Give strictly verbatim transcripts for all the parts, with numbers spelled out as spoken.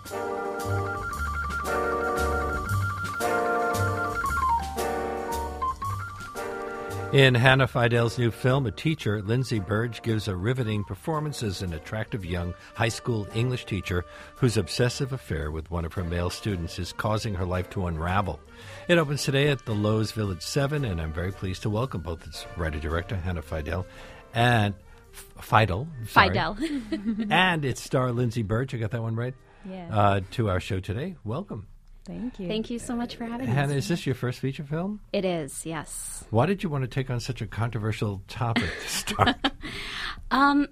In Hannah Fidell's new film, A Teacher, Lindsay Burge gives a riveting performance as an attractive young high school English teacher whose obsessive affair with one of her male students is causing her life to unravel. It opens today at the Lowe's Village seven, and I'm very pleased to welcome both its writer-director, Hannah Fidell, and F- Fidel, sorry, Fidel. and its star, Lindsay Burge, I got that one right, Yeah. uh, to our show today. Welcome. Thank you. Thank you so much for having Hannah, us. is this your first feature film? It is, yes. Why did you want to take on such a controversial topic to start? Um,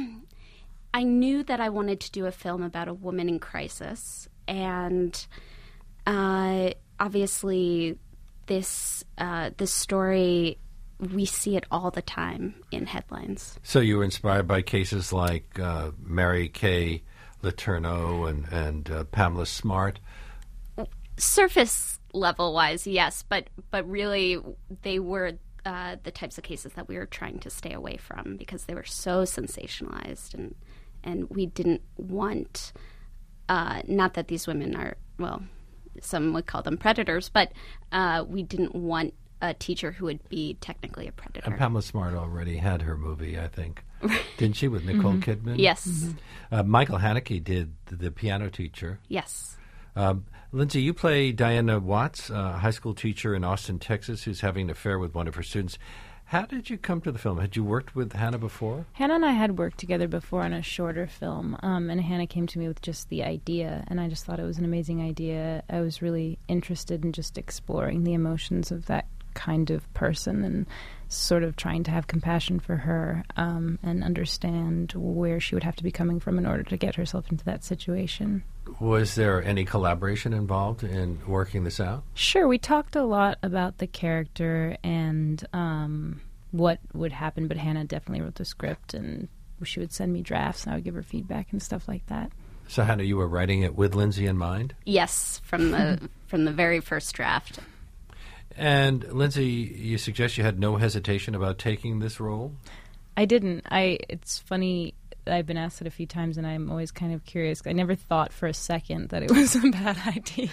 I knew that I wanted to do a film about a woman in crisis, and uh, obviously, this uh, this story, we see it all the time in headlines. So you were inspired by cases like uh, Mary Kay Letourneau and, and uh, Pamela Smart? Surface level wise, yes, but but really they were uh, the types of cases that we were trying to stay away from because they were so sensationalized, and and we didn't want uh, not that these women are, well, some would call them predators, but uh, we didn't want a teacher who would be technically a predator. And Pamela Smart already had her movie, I think. Didn't she, with Nicole mm-hmm. Kidman? Yes. Mm-hmm. Uh, Michael Haneke did the, the piano teacher. Yes. Um, Lindsay, you play Diana Watts, a high school teacher in Austin, Texas, who's having an affair with one of her students. How did you come to the film? Had you worked with Hannah before? Hannah and I had worked together before on a shorter film, um, and Hannah came to me with just the idea, and I just thought it was an amazing idea. I was really interested in just exploring the emotions of that kind of person and sort of trying to have compassion for her um, and understand where she would have to be coming from in order to get herself into that situation. Was there any collaboration involved in working this out? Sure. We talked a lot about the character and um, what would happen, but Hannah definitely wrote the script, and she would send me drafts, and I would give her feedback and stuff like that. So, Hannah, you were writing it with Lindsay in mind? Yes, from the from the very first draft. And, Lindsay, you suggest you had no hesitation about taking this role? I didn't. I. It's funny, I've been asked it a few times, and I'm always kind of curious. I never thought for a second that it was a bad idea.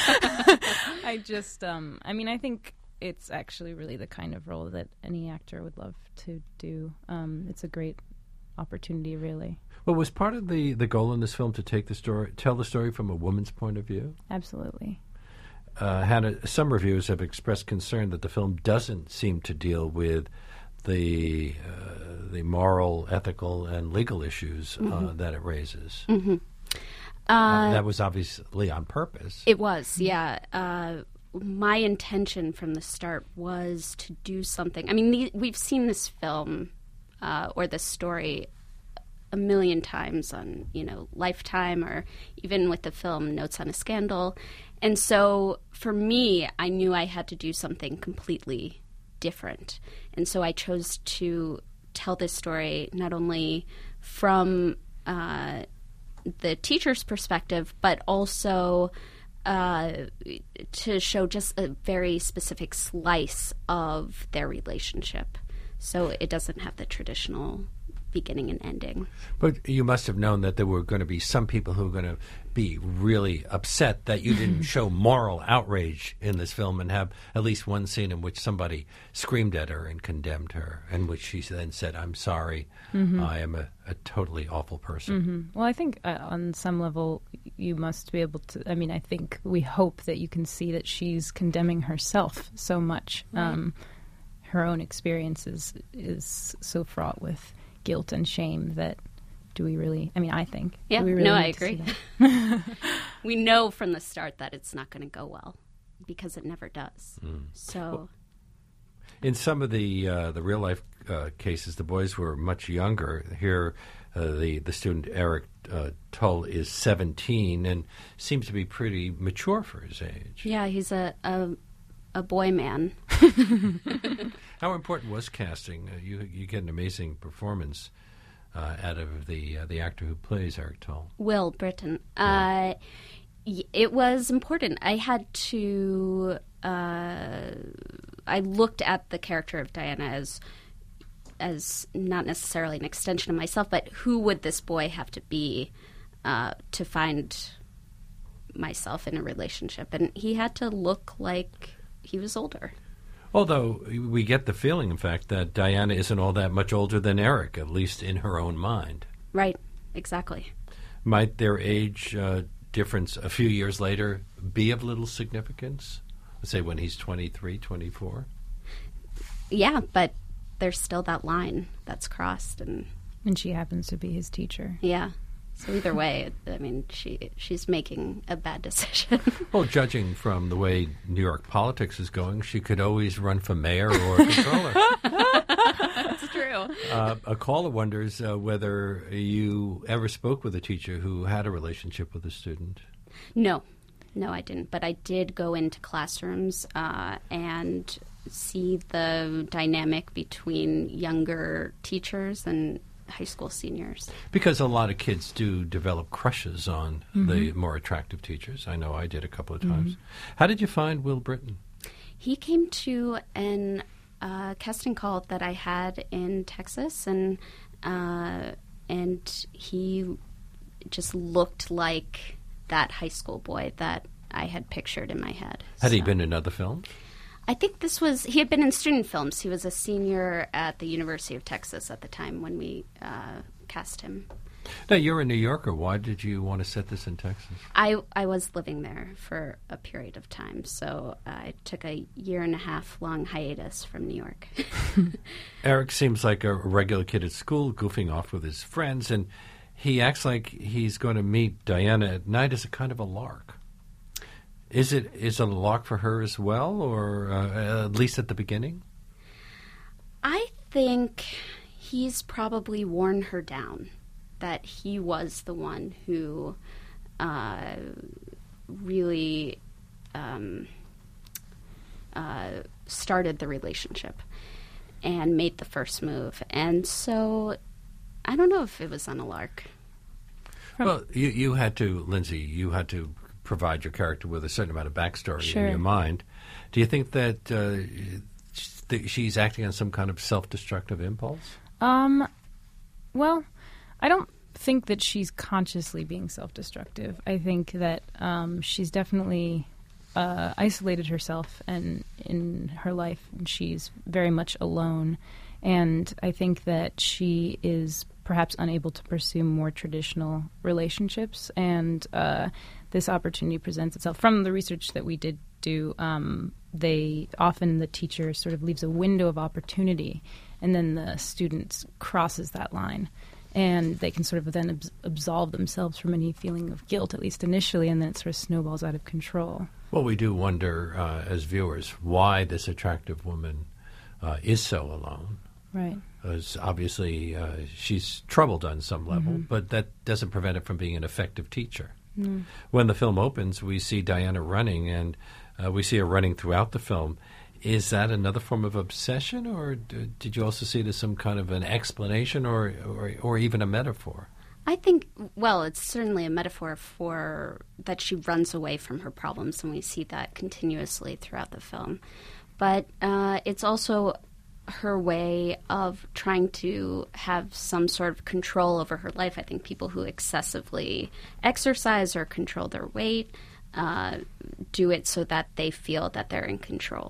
I just, um, I mean, I think it's actually really the kind of role that any actor would love to do. Um, it's a great opportunity, really. Well, was part of the, the goal in this film to take the story, tell the story from a woman's point of view? Absolutely. Uh, Hannah, some reviewers have expressed concern that the film doesn't seem to deal with the uh, the moral, ethical, and legal issues mm-hmm. uh, that it raises. Mm-hmm. Uh, uh, that was obviously on purpose. It was, yeah. Uh, my intention from the start was to do something. I mean, the, we've seen this film uh, or this story a million times on, you know, Lifetime, or even with the film Notes on a Scandal. And so for me, I knew I had to do something completely different. And so I chose to tell this story not only from uh, the teacher's perspective, but also uh, to show just a very specific slice of their relationship. So it doesn't have the traditional beginning and ending. But you must have known that there were going to be some people who were going to be really upset that you didn't show moral outrage in this film and have at least one scene in which somebody screamed at her and condemned her, and which she then said, "I'm sorry, mm-hmm. I am a, a totally awful person." Mm-hmm. Well, I think uh, on some level you must be able to, I mean, I think we hope that you can see that she's condemning herself so much. Right. Um, her own experience is, is so fraught with guilt and shame that do we really, I mean, I think. Yeah, do we really no, I need to agree. see that? We know from the start that it's not going to go well because it never does. Mm. So, well, in some of the uh, the real life uh, cases, the boys were much younger. Here, uh, the the student Eric uh, Tull is seventeen and seems to be pretty mature for his age. Yeah, he's a a, a boy man. How important was casting? Uh, you you get an amazing performance uh, out of the uh, the actor who plays Eric Tull. Will Britton. Yeah. Uh, y- it was important. I had to. Uh, I looked at the character of Diana as as not necessarily an extension of myself, but who would this boy have to be uh, to find myself in a relationship, and he had to look like he was older. Although we get the feeling, in fact, that Diana isn't all that much older than Eric, at least in her own mind. Right, exactly. Might their age uh, difference a few years later be of little significance? Let's say when he's twenty-three, twenty-four? Yeah, but there's still that line that's crossed. And, and she happens to be his teacher. Yeah. So either way, I mean, she she's making a bad decision. Well, judging from the way New York politics is going, she could always run for mayor or controller. That's true. Uh, a caller wonders uh, whether you ever spoke with a teacher who had a relationship with a student. No. No, I didn't. But I did go into classrooms uh, and see the dynamic between younger teachers and high school seniors. Because a lot of kids do develop crushes on mm-hmm. the more attractive teachers. I know I did a couple of times. Mm-hmm. How did you find Will Britton? He came to an uh, casting call that I had in Texas, and uh, and he just looked like that high school boy that I had pictured in my head. Had so. he been in other films? I think this was, he had been in student films. He was a senior at the University of Texas at the time when we uh, cast him. Now, you're a New Yorker. Why did you want to set this in Texas? I, I was living there for a period of time, so I took a year and a half long hiatus from New York. Eric seems like a regular kid at school, goofing off with his friends, and he acts like he's going to meet Diana at night as a kind of a lark. Is it is it a lark for her as well, or uh, at least at the beginning? I think he's probably worn her down, that he was the one who uh, really um, uh, started the relationship and made the first move. And so I don't know if it was on a lark. Well, you, you had to, Lindsay, you had to provide your character with a certain amount of backstory sure. in your mind. Do you think that uh, th- she's acting on some kind of self-destructive impulse? Um, well, I don't think that she's consciously being self-destructive. I think that um, she's definitely uh, isolated herself and in her life, and she's very much alone. And I think that she is perhaps unable to pursue more traditional relationships, and uh, this opportunity presents itself. From the research that we did do, um, they often the teacher sort of leaves a window of opportunity, and then the student crosses that line, and they can sort of then abs- absolve themselves from any feeling of guilt, at least initially, and then it sort of snowballs out of control. Well, we do wonder uh, as viewers why this attractive woman uh, is so alone. Right. Because obviously uh, she's troubled on some level, mm-hmm. but that doesn't prevent her from being an effective teacher. Mm. When the film opens, we see Diana running, and uh, we see her running throughout the film. Is that another form of obsession, or d- did you also see it as some kind of an explanation or, or, or even a metaphor? I think, well, it's certainly a metaphor for that she runs away from her problems, and we see that continuously throughout the film. But uh, it's also her way of trying to have some sort of control over her life. I think people who excessively exercise or control their weight uh, do it so that they feel that they're in control.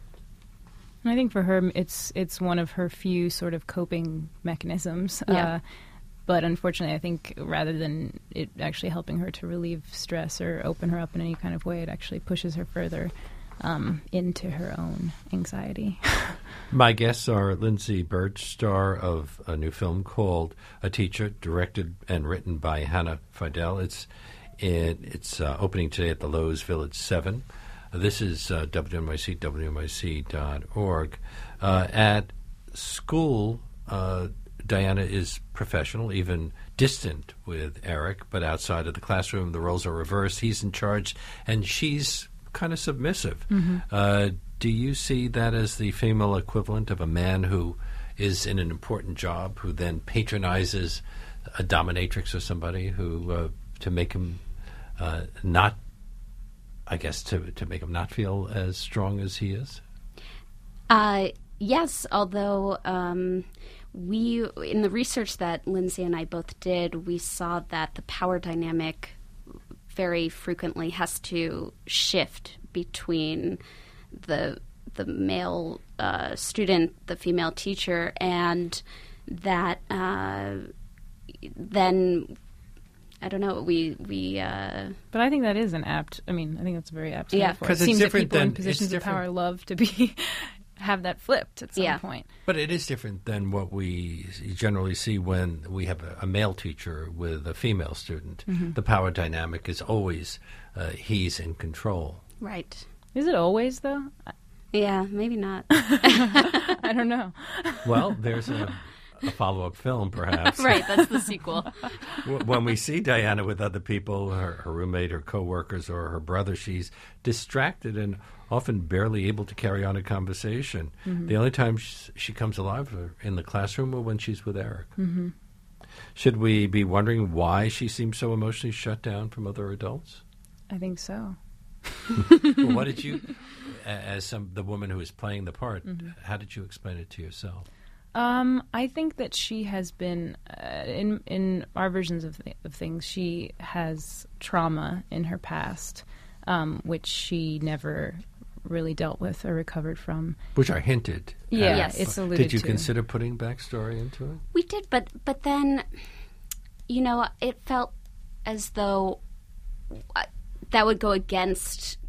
And I think for her, it's it's one of her few sort of coping mechanisms. Yeah. Uh, but unfortunately, I think rather than it actually helping her to relieve stress or open her up in any kind of way, it actually pushes her further um, into her own anxiety. My guests are Lindsay Burge, star of a new film called A Teacher, directed and written by Hannah Fidel. It's it, it's uh, opening today at the Lowe's Village seven. Uh, this is uh, W N Y C, W N Y C dot org. Uh, at school, uh, Diana is professional, even distant with Eric, but outside of the classroom, the roles are reversed. He's in charge, and she's kind of submissive. Mm-hmm. Uh, do you see that as the female equivalent of a man who is in an important job, who then patronizes a dominatrix or somebody who uh, to make him uh, not, I guess, to to make him not feel as strong as he is? Uh, yes, although um, we, in the research that Lindsay and I both did, we saw that the power dynamic very frequently has to shift between the the male uh, student, the female teacher, and that uh, then I don't know. We we. Uh, but I think that is an apt. I mean, I think that's a very apt. Yeah, because it seems that different people than, in positions of power love to be have that flipped at some yeah. point. But it is different than what we generally see when we have a, a male teacher with a female student. Mm-hmm. The power dynamic is always uh, he's in control. right. Is it always though? Yeah, maybe not. I don't know. Well, there's a, a follow-up film, perhaps. Right, that's the sequel. When we see Diana with other people, her, her roommate, her coworkers, or her brother, she's distracted and often barely able to carry on a conversation. Mm-hmm. The only time she, she comes alive are in the classroom or when she's with Eric. Mm-hmm. Should we be wondering why she seems so emotionally shut down from other adults? I think so. Well, what did you, as some the woman who is playing the part, mm-hmm. how did you explain it to yourself? Um, I think that she has been uh, in in our versions of th- of things. She has trauma in her past, um, which she never really dealt with or recovered from. Which are hinted. Yeah, at. yes. It's alluded Did you to. consider putting backstory into it? We did, but but then, you know, it felt as though uh, that would go against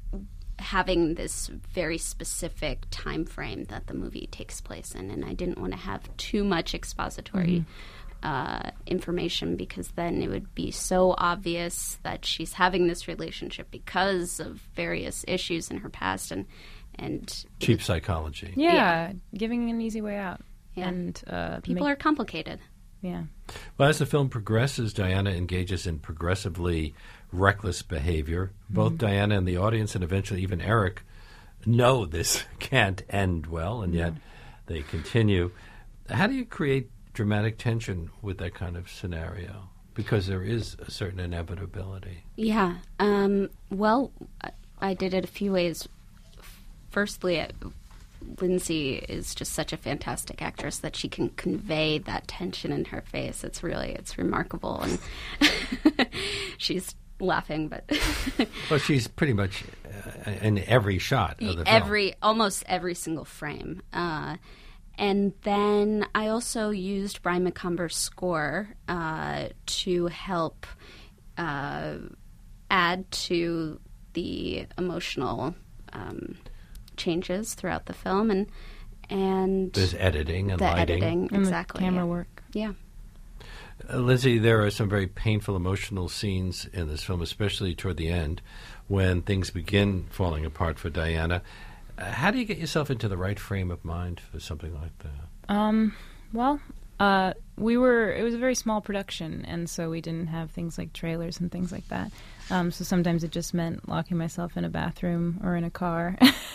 having this very specific time frame that the movie takes place in, and I didn't want to have too much expository mm-hmm. uh, information, because then it would be so obvious that she's having this relationship because of various issues in her past, and and cheap psychology. Yeah, Yeah. giving an easy way out. Yeah. And uh, people make- are complicated. Yeah. Well, as the film progresses, Diana engages in progressively reckless behavior. Both mm-hmm. Diana and the audience, and eventually even Eric, know this can't end well, and yet they continue. How do you create dramatic tension with that kind of scenario? Because there is a certain inevitability. Yeah. Um, well, I- I did it a few ways. Firstly, I, Lindsay is just such a fantastic actress that she can convey that tension in her face. It's really, it's remarkable. And she's laughing, but... Well, she's pretty much uh, in every shot of the every, film. Almost every single frame. Uh, and then I also used Brian McCumber's score uh, to help uh, add to the emotional... Um, changes throughout the film, and and there's editing and the lighting. editing, And exactly, the camera yeah. work. Yeah. Uh, Lindsay, there are some very painful emotional scenes in this film, especially toward the end, when things begin falling apart for Diana. Uh, how do you get yourself into the right frame of mind for something like that? Um, well, uh, we were, it was a very small production, and so we didn't have things like trailers and things like that. Um, so sometimes it just meant locking myself in a bathroom or in a car.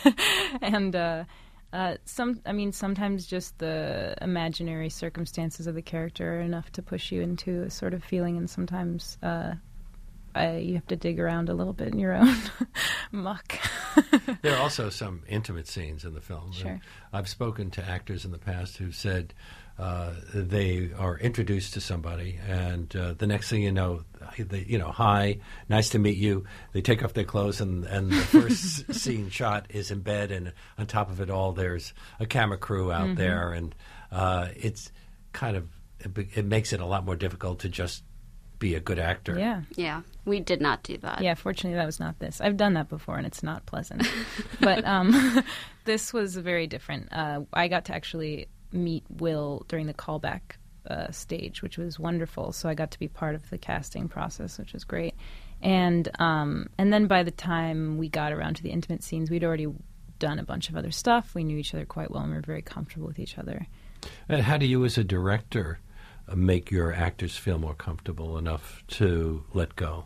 and uh, uh, some, I mean, sometimes just the imaginary circumstances of the character are enough to push you into a sort of feeling, and sometimes uh, I, you have to dig around a little bit in your own muck. There are also some intimate scenes in the film. Sure. And I've spoken to actors in the past who said uh, they are introduced to somebody, and uh, the next thing you know, they, you know, hi, nice to meet you. They take off their clothes, and, and the first scene shot is in bed, and on top of it all, there's a camera crew out mm-hmm. there, and uh, it's kind of it, it makes it a lot more difficult to just be a good actor. Yeah. Yeah. We did not do that. Yeah, fortunately that was not this. I've done that before and it's not pleasant. But um, this was very different. Uh, I got to actually meet Will during the callback uh, stage, which was wonderful. So I got to be part of the casting process, which was great. And um, and then by the time we got around to the intimate scenes, we'd already done a bunch of other stuff. We knew each other quite well and we were very comfortable with each other. And how do you as a director make your actors feel more comfortable enough to let go?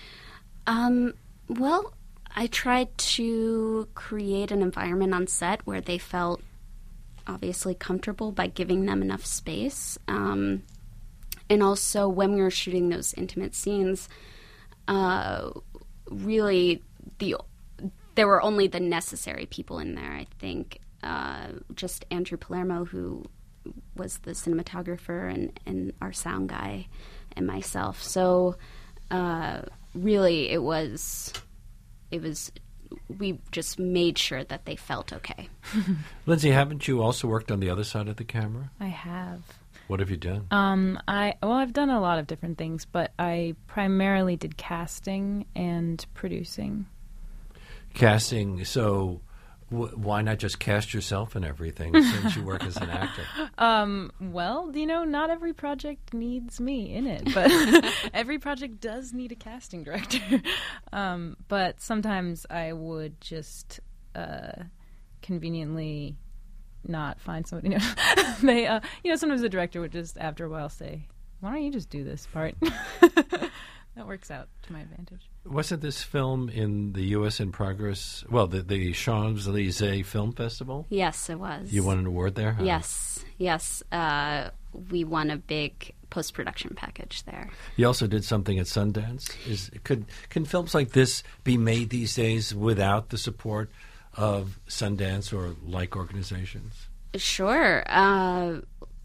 Um, well, I tried to create an environment on set where they felt obviously comfortable by giving them enough space. Um, and also when we were shooting those intimate scenes, uh, really the there were only the necessary people in there, I think. Uh, just Andrew Palermo, who was the cinematographer, and, and our sound guy, and myself. So uh, really, it was, it was, we just made sure that they felt okay. Lindsay, haven't you also worked on the other side of the camera? I have. What have you done? Um, I well, I've done a lot of different things, but I primarily did casting and producing. Casting, so w- why not just cast yourself in everything since you work as an actor? Um, well, you know, not every project needs me in it, but every project does need a casting director. um, but sometimes I would just uh, conveniently not find somebody. You know, they, uh, you know, sometimes the director would just, after a while, say, "Why don't you just do this part?" That works out to my advantage. Wasn't this film in the U S in progress? Well, the, the Champs-Élysées Film Festival? Yes, it was. You won an award there? Huh? Yes, yes. Uh, we won a big post-production package there. You also did something at Sundance. Is could Can films like this be made these days without the support of Sundance or like organizations? Sure. Uh,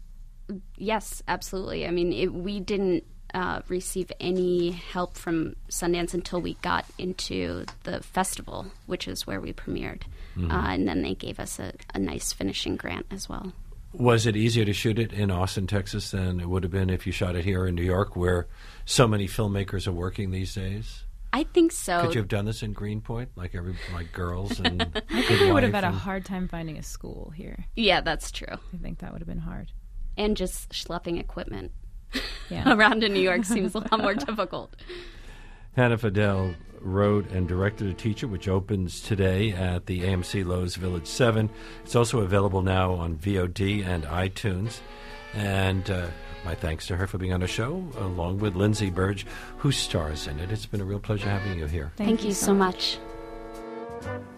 yes, absolutely. I mean, it, we didn't uh, receive any help from Sundance until we got into the festival, which is where we premiered. Mm-hmm. Uh, and then they gave us a, a nice finishing grant as well. Was it easier to shoot it in Austin, Texas than it would have been if you shot it here in New York, where so many filmmakers are working these days? I think so. Could you have done this in Greenpoint, like every like girls and I think we would have had a hard time finding a school here. Yeah, that's true. I think that would have been hard. And just schlepping equipment yeah. around in New York seems a lot more difficult. Hannah Fidel wrote and directed A Teacher, which opens today at the A M C Lowe's Village seven. It's also available now on V O D and iTunes. And uh, my thanks to her for being on the show, along with Lindsay Burge, who stars in it. It's been a real pleasure having you here. Thank, Thank you so much. much.